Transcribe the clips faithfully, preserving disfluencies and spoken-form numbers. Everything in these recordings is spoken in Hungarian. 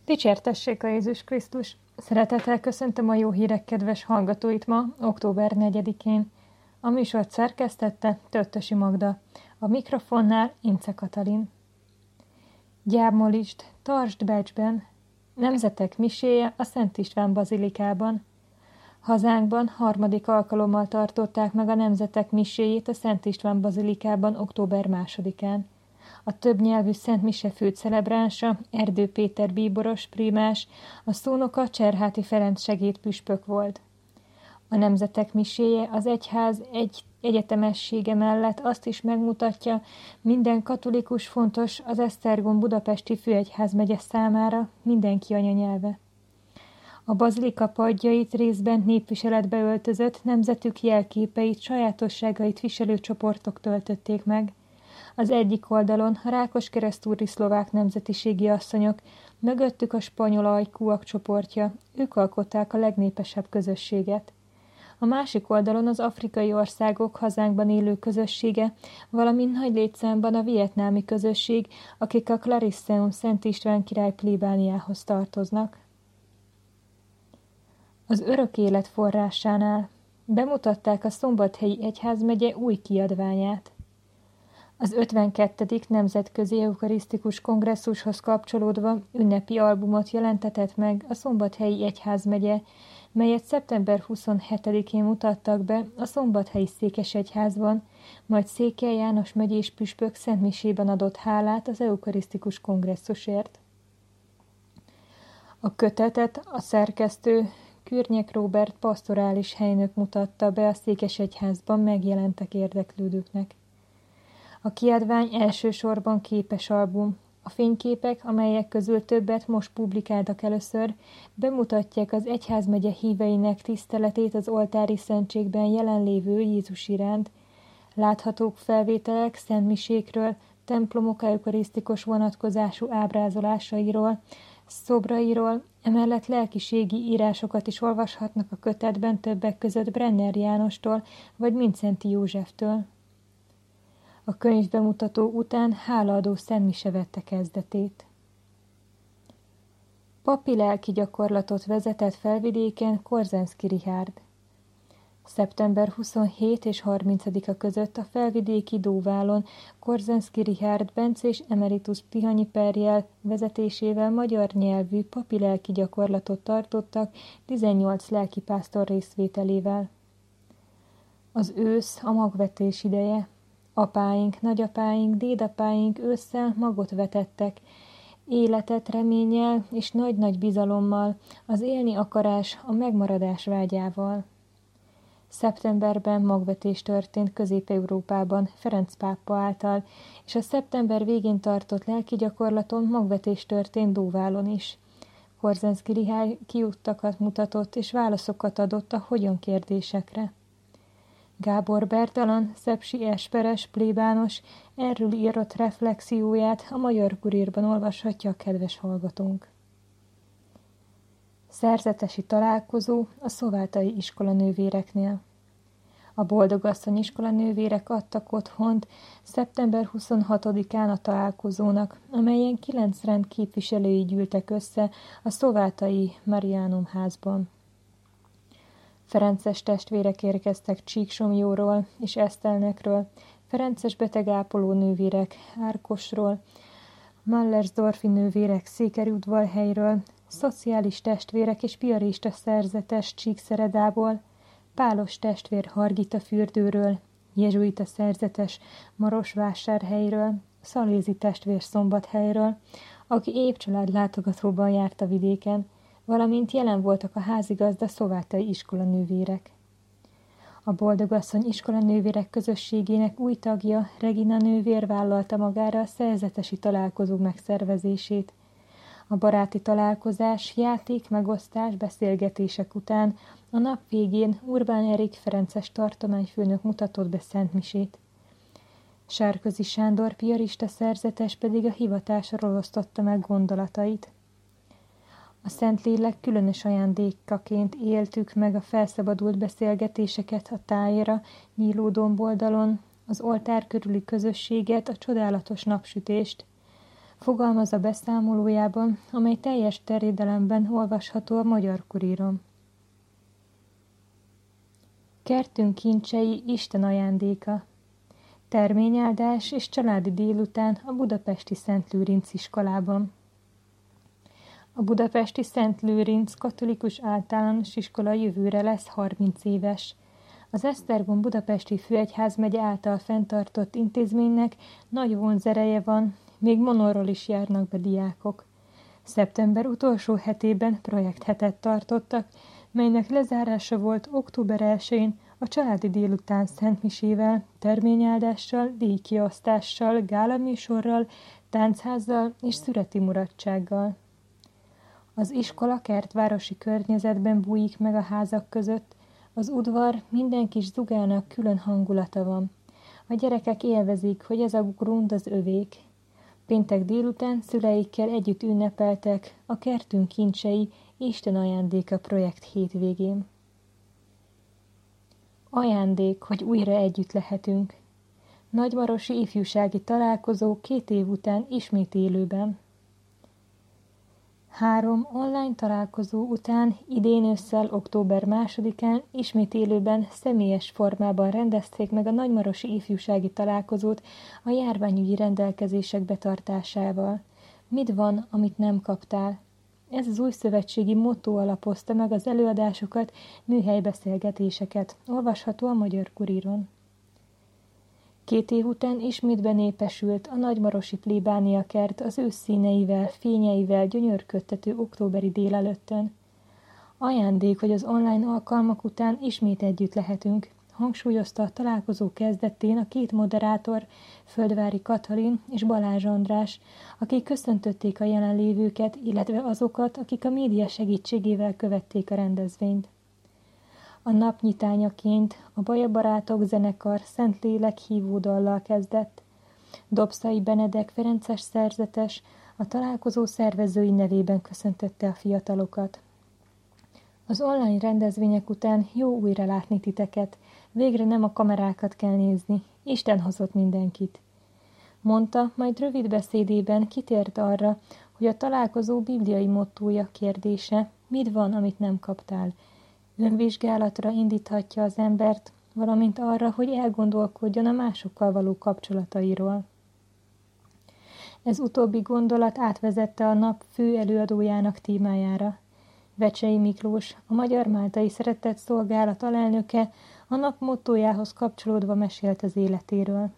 Dicsértessék a Jézus Krisztus! Szeretettel köszöntöm a jó hírek kedves hallgatóit ma, október negyedikén. A műsort szerkesztette Töttösi Magda, a mikrofonnál Ince Katalin. Gyámolist, tartsd becsben, nemzetek miséje a Szent István bazilikában. Hazánkban harmadik alkalommal tartották meg a nemzetek miséjét a Szent István bazilikában október másodikán. A többnyelvű Szent Mise fő celebránsa, Erdő Péter bíboros prímás, a szónoka Cserháti Ferenc segédpüspök volt. A nemzetek miséje az egyház egy egyetemessége mellett azt is megmutatja, minden katolikus fontos az Esztergom budapesti főegyházmegye számára, mindenki anyanyelve. A bazilika padjait részben népviseletbe öltözött, nemzetük jelképeit, sajátosságait viselő csoportok töltötték meg. Az egyik oldalon a rákoskeresztúri szlovák nemzetiségi asszonyok, mögöttük a spanyol ajkúak csoportja, ők alkották a legnépesebb közösséget. A másik oldalon az afrikai országok hazánkban élő közössége, valamint nagy létszámban a vietnámi közösség, akik a Clarisseum Szent István király plébániához tartoznak. Az örök élet forrásánál bemutatták a Szombathelyi Egyházmegye új kiadványát. Az ötvenkettedik Nemzetközi Eukarisztikus Kongresszushoz kapcsolódva ünnepi albumot jelentetett meg a Szombathelyi Egyházmegye, melyet szeptember huszonhetedikén mutattak be a Szombathelyi Székesegyházban, majd Székely János megyés püspök szentmisében adott hálát az Eukarisztikus Kongresszusért. A kötetet a szerkesztő Kürnyek Róbert pastorális helynök mutatta be a Székesegyházban megjelentek érdeklődőknek. A kiadvány elsősorban képes album. A fényképek, amelyek közül többet most publikáltak először, bemutatják az egyházmegye híveinek tiszteletét az oltári szentségben jelenlévő Jézus iránt. Láthatók felvételek szentmisékről, templomok eukarisztikus vonatkozású ábrázolásairól, szobrairól, emellett lelkiségi írásokat is olvashatnak a kötetben többek között Brenner Jánostól vagy Mindszenty Józseftől. A könyv bemutató után hálaadó szentmise vette kezdetét. Papi lelki gyakorlatot vezetett Felvidéken Korzenszky Richárd. szeptember huszonhetedike és harmincadika között a felvidéki Dóválon Korzenszky Richárd bencés emeritus Tihanyi Perjel vezetésével magyar nyelvű papi lelki gyakorlatot tartottak tizennyolc lelkipásztor részvételével. Az ősz a magvetés ideje. Apáink, nagyapáink, dédapáink ősszel magot vetettek, életet reménnyel és nagy-nagy bizalommal, az élni akarás, a megmaradás vágyával. Szeptemberben magvetés történt Közép-Európában Ferenc pápa által, és a szeptember végén tartott lelki gyakorlaton magvetés történt Dóválon is. Korzenszky Richárd kiuttakat mutatott és válaszokat adott a hogyan kérdésekre. Gábor Bertalan, szepsi esperes plébános erről írott reflexióját a Magyar Kurírban olvashatja a kedves hallgatónk. Szerzetesi találkozó a Szovátai iskolanővéreknél. A Boldogasszony iskolanővérek adtak otthont szeptember huszonhatodikán a találkozónak, amelyen kilenc rend képviselői gyűltek össze a Szovátai Mariánum házban. Ferences testvérek érkeztek Csíksomjóról és Esztelnekről, ferences betegápoló nővérek Árkosról, Mallersdorfi nővérek Székelyudvarhelyről, szociális testvérek és piarista szerzetes Csíkszeredából, pálos testvér Hargita fürdőről, jezsuita szerzetes Marosvásárhelyről, szalézi testvér Szombathelyről, aki épp családlátogatóban járt a vidéken, valamint jelen voltak a házigazda szovátai iskolanővérek. A Boldogasszony iskolanővérek közösségének új tagja, Regina nővér vállalta magára a szerzetesi találkozó megszervezését. A baráti találkozás, játék, megosztás, beszélgetések után a nap végén Urbán Erik ferences tartományfőnök mutatott be szentmisét. Sárközi Sándor piarista szerzetes pedig a hivatásról osztotta meg gondolatait. A Szentlélek különös ajándékaként éltük meg a felszabadult beszélgetéseket a tájra, nyíló domboldalon, az oltár körüli közösséget, a csodálatos napsütést. Fogalmaz a beszámolójában, amely teljes terjedelemben olvasható a Magyar Kuríron. Kertünk kincsei Isten ajándéka. Terményáldás és családi délután a budapesti Szent Lőrinc iskolában. A budapesti Szent Lőrinc katolikus általános iskola jövőre lesz harminc éves. Az Esztergom budapesti főegyházmegye által fenntartott intézménynek nagy vonzereje van, még monorról is járnak be diákok. Szeptember utolsó hetében projekthetet tartottak, melynek lezárása volt október elsején a családi délután szentmisével, terményáldással, díjkiosztással, gálaműsorral, táncházzal és szüreti mulatsággal. Az iskola kertvárosi környezetben bújik meg a házak között, az udvar minden kis zugának külön hangulata van. A gyerekek élvezik, hogy ez a grund az övék. Péntek délután szüleikkel együtt ünnepeltek a Kertünk kincsei Isten ajándéka projekt hétvégén. Ajándék, hogy újra együtt lehetünk. Nagymarosi ifjúsági találkozó két év után ismét élőben. Három online találkozó után idén ősszel október másodikán ismét élőben személyes formában rendezték meg a nagymarosi ifjúsági találkozót a járványügyi rendelkezések betartásával. Mit van, amit nem kaptál? Ez az új szövetségi motto alapozta meg az előadásokat, műhelybeszélgetéseket, olvasható a Magyar Kuríron. Két év után ismét benépesült a nagymarosi plébánia kert az ősz színeivel, fényeivel gyönyörködtető októberi délelőttön. Ajándék, hogy az online alkalmak után ismét együtt lehetünk, hangsúlyozta a találkozó kezdetén a két moderátor, Földvári Katalin és Balázs András, akik köszöntötték a jelenlévőket, illetve azokat, akik a média segítségével követték a rendezvényt. A nap nyitányaként a Baja Barátok zenekar Szentlélek hívódallal kezdett. Dobszai Benedek ferences szerzetes a találkozó szervezői nevében köszöntötte a fiatalokat. Az online rendezvények után jó újra látni titeket, végre nem a kamerákat kell nézni, Isten hozott mindenkit. Mondta, majd rövid beszédében kitért arra, hogy a találkozó bibliai mottója kérdése, mit van, amit nem kaptál, önvizsgálatra indíthatja az embert, valamint arra, hogy elgondolkodjon a másokkal való kapcsolatairól. Ez utóbbi gondolat átvezette a nap fő előadójának témájára. Vecsei Miklós, a Magyar Máltai Szeretett Szolgálat alelnöke, a nap mottójához kapcsolódva mesélt az életéről.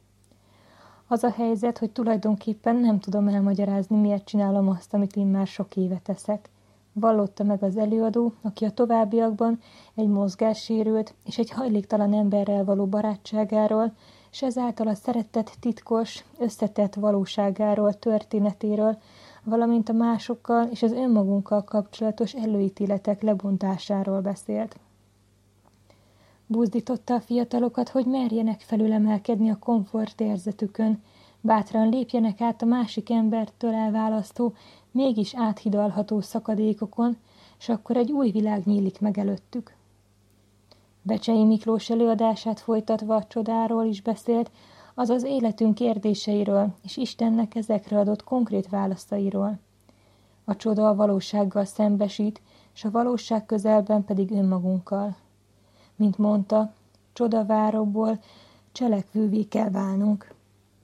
Az a helyzet, hogy tulajdonképpen nem tudom elmagyarázni, miért csinálom azt, amit én már sok éve teszek. Vallotta meg az előadó, aki a továbbiakban egy mozgássérült és egy hajléktalan emberrel való barátságáról, és ezáltal a szeretet titkos, összetett valóságáról, történetéről, valamint a másokkal és az önmagunkkal kapcsolatos előítéletek lebontásáról beszélt. Buzdította a fiatalokat, hogy merjenek felülemelkedni a komfortérzetükön, bátran lépjenek át a másik embertől elválasztó, mégis áthidalható szakadékokon, és akkor egy új világ nyílik meg előttük. Becsei Miklós előadását folytatva a csodáról is beszélt, azaz életünk kérdéseiről, és Istennek ezekre adott konkrét válaszairól. A csoda a valósággal szembesít, és a valóság közelben pedig önmagunkkal. Mint mondta, csodaváróból cselekvővé kell válnunk.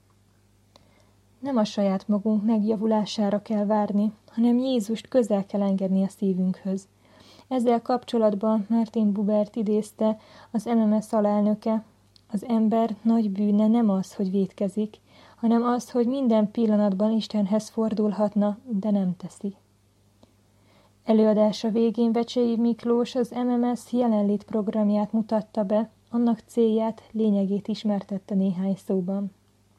Nem a saját magunk megjavulására kell várni, hanem Jézust közel kell engedni a szívünkhöz. Ezzel kapcsolatban Martin Bubert idézte az em em es alelnöke: az ember nagy bűne nem az, hogy vétkezik, hanem az, hogy minden pillanatban Istenhez fordulhatna, de nem teszi. Előadása végén Vecsei Miklós az em em es jelenlét programját mutatta be, annak célját, lényegét ismertette néhány szóban.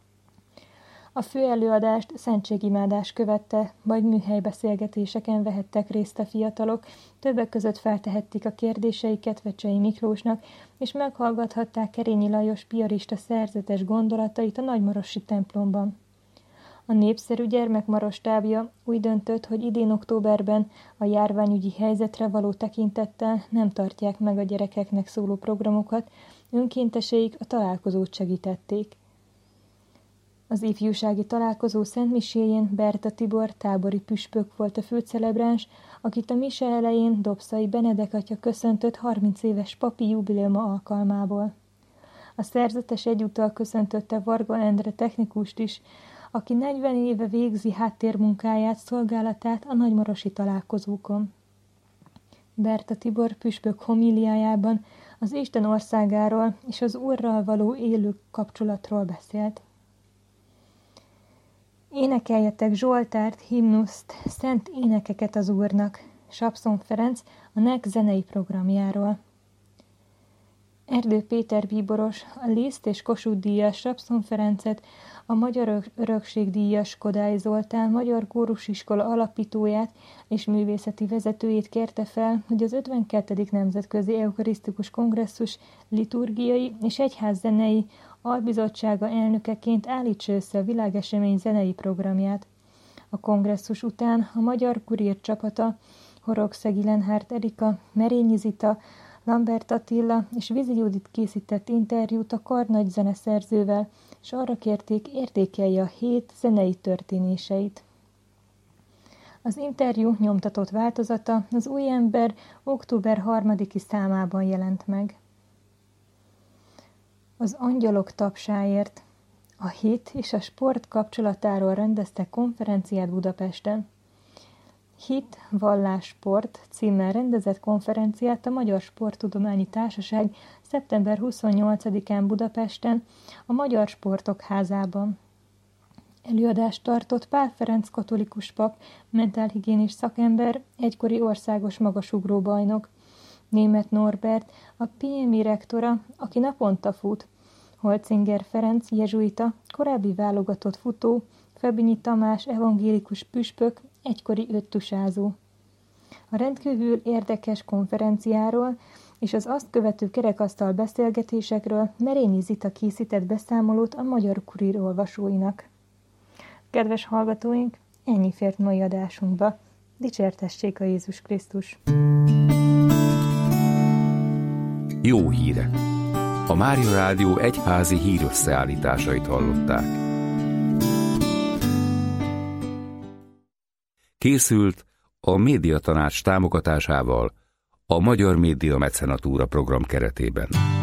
A főelőadást szentségimádás követte, majd műhelybeszélgetéseken vehettek részt a fiatalok, többek között feltehették a kérdéseiket Vecsei Miklósnak, és meghallgathatták Kerényi Lajos piarista szerzetes gondolatait a nagymarosi templomban. A népszerű gyermekmarostábja úgy döntött, hogy idén októberben a járványügyi helyzetre való tekintettel nem tartják meg a gyerekeknek szóló programokat, önkénteseik a találkozót segítették. Az ifjúsági találkozó szentmiséjén Berta Tibor tábori püspök volt a főcelebráns, akit a mise elején Dobszai Benedek atya köszöntött harminc éves papi jubileuma alkalmából. A szerzetes egyúttal köszöntötte Varga Endre technikust is, aki negyven éve végzi háttérmunkáját, szolgálatát a nagymarosi találkozókon. Berta Tibor püspök homíliájában az Isten országáról és az Úrral való élő kapcsolatról beszélt. Énekeljetek zsoltárt, himnuszt, szent énekeket az Úrnak. Sapszon Ferenc a nek zenei programjáról. Erdő Péter bíboros, a Liszt és Kossuth díjas Sapszon Ferencet, a Magyar Örökség díjas Kodály Zoltán Magyar Kórusiskola alapítóját és művészeti vezetőjét kérte fel, hogy az ötvenkettedik Nemzetközi Eukarisztikus Kongresszus liturgiai és egyházzenei albizottsága elnökeként állítsa össze a világesemény zenei programját. A kongresszus után a Magyar Kurír csapata, Horogszegi Lenhárt Erika, Merényi Zita, Lambert Attila és Vizi Judit készített interjút a karnagy zeneszerzővel, és arra kérték, értékelje a hét zenei történéseit. Az interjú nyomtatott változata az Új Ember október harmadiki számában jelent meg. Az Angyalok tapsáért a hit és a sport kapcsolatáról rendeztek konferenciát Budapesten. Hit, vallás, sport címmel rendezett konferenciát a Magyar Sporttudományi Társaság szeptember huszonnyolcadikán Budapesten, a Magyar Sportok Házában. Előadást tartott Pál Ferenc katolikus pap, mentálhigiénis szakember, egykori országos magasugró bajnok, Németh Norbert, a pé em i rektora, aki naponta fut, Holcinger Ferenc jezsuita, korábbi válogatott futó, Febinyi Tamás evangélikus püspök, egykori öttusázó. A rendkívül érdekes konferenciáról és az azt követő kerekasztal beszélgetésekről Merényi Zita készített beszámolót a Magyar Kurír olvasóinak. Kedves hallgatóink, ennyi fért mai adásunkba. Dicsértessék a Jézus Krisztus! Jó hírek! A Mária Rádió egyházi hírösszeállításait hallották. Készült a Médiatanács támogatásával a Magyar Média Mecenatúra program keretében.